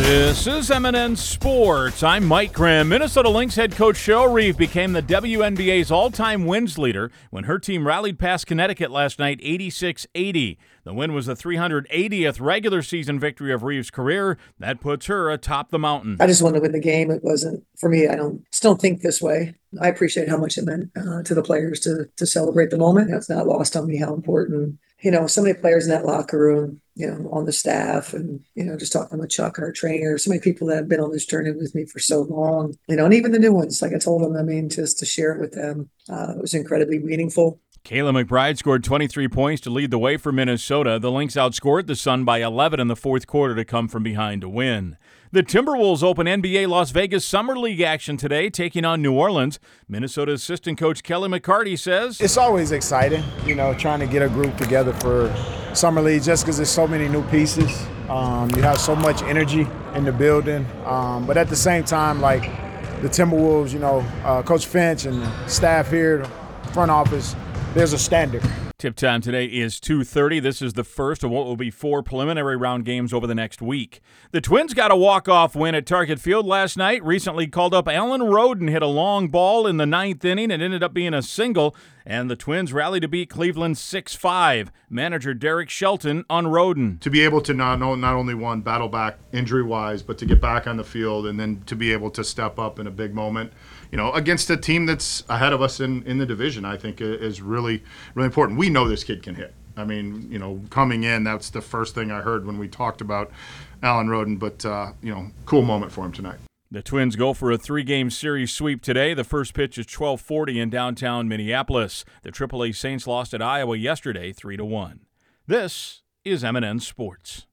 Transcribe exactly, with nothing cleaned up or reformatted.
This is M and N Sports. I'm Mike Graham. Minnesota Lynx head coach Cheryl Reeve became the W N B A's all-time wins leader when her team rallied past Connecticut last night eighty-six eighty. The win was the three hundred eightieth regular season victory of Reeve's career. That puts her atop the mountain. I just wanted to win the game. It wasn't, for me, I don't still think this way. I appreciate how much it meant uh, to the players to to celebrate the moment. It's not lost on me how important, you know, so many players in that locker room, you know, on the staff, and, you know, just talking with Chuck, our trainer, so many people that have been on this journey with me for so long, you know, and even the new ones, like I told them, I mean, just to share it with them, uh, it was incredibly meaningful. Kayla McBride scored twenty-three points to lead the way for Minnesota. The Lynx outscored the Sun by eleven in the fourth quarter to come from behind to win. The Timberwolves open N B A Las Vegas Summer League action today, taking on New Orleans. Minnesota assistant coach Kelly McCarty says, "It's always exciting, you know, trying to get a group together for Summer League just because there's so many new pieces. Um, you have so much energy in the building. Um, but at the same time, like the Timberwolves, you know, uh, Coach Finch and the staff here, front office, there's a standard." Tip time today is two thirty. This is the first of what will be four preliminary round games over the next week. The Twins got a walk-off win at Target Field last night. Recently called up Alan Roden hit a long ball in the ninth inning. It ended up being a single, and the Twins rallied to beat Cleveland six five. Manager Derek Shelton on Roden. To be able to not, not only one battle back injury-wise, but to get back on the field and then to be able to step up in a big moment, you know, against a team that's ahead of us in, in the division, I think is really, really important. We know this kid can hit. I mean, you know, coming in, that's the first thing I heard when we talked about Alan Roden, but, uh, you know, cool moment for him tonight. The Twins go for a three-game series sweep today. The first pitch is twelve forty in downtown Minneapolis. The triple A Saints lost at Iowa yesterday three to one. This is M and N Sports.